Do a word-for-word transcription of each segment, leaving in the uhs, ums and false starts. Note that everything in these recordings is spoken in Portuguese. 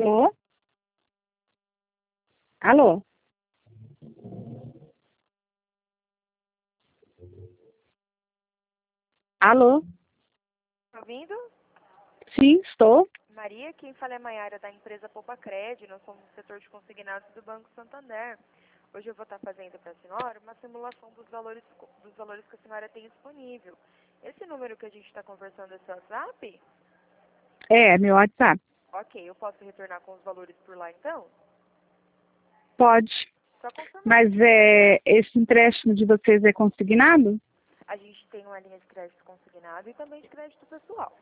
Alô? Alô? Alô? Tá ouvindo? Sim, estou. Maria, quem fala é a Maiara da empresa Poupa Cred, nós somos do setor de consignados do Banco Santander. Hoje eu vou estar fazendo para a senhora uma simulação dos valores, dos valores que a senhora tem disponível. Esse número que a gente está conversando é seu WhatsApp? É, meu WhatsApp. Ok, eu posso retornar com os valores por lá então? Pode. Só confirmar. Mas é, esse empréstimo de vocês é consignado? A gente tem uma linha de crédito consignado e também de crédito pessoal.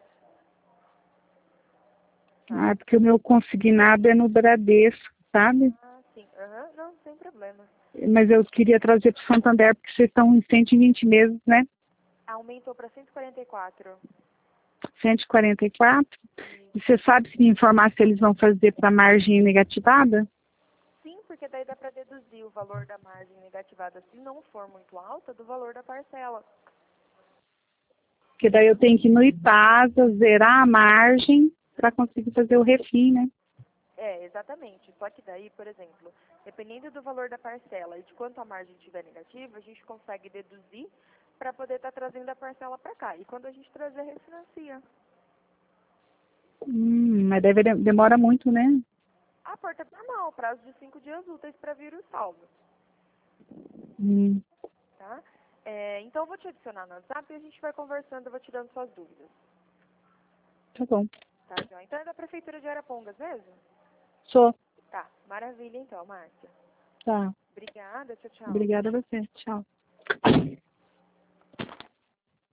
Ah, porque o meu consignado é no Bradesco, sabe? Ah, sim. Aham, não, sem problema. Mas eu queria trazer para o Santander, porque vocês estão em cento e vinte meses, né? Aumentou para cento e quarenta e quatro. cento e quarenta e quatro. E você sabe se me informar se eles vão fazer para margem negativada? Sim, porque daí dá para deduzir o valor da margem negativada, se não for muito alta, do valor da parcela. Porque daí eu tenho que ir no Ipasa, zerar a margem para conseguir fazer o refim, né? É, exatamente. Só que daí, por exemplo, dependendo do valor da parcela e de quanto a margem estiver negativa, a gente consegue deduzir para poder estar trazendo a parcela para cá. E quando a gente trazer, refinancia. Hum, mas deve demora muito, né? A porta é normal, prazo de cinco dias úteis para vir o saldo, Hum, tá? É, então, eu vou te adicionar no WhatsApp e a gente vai conversando, eu vou tirando suas dúvidas. tá bom. Tá, João? Então, é da Prefeitura de Arapongas mesmo? Sou. Tá, maravilha então, Márcia. Tá. Obrigada, tchau, tchau. Obrigada a você. Tchau.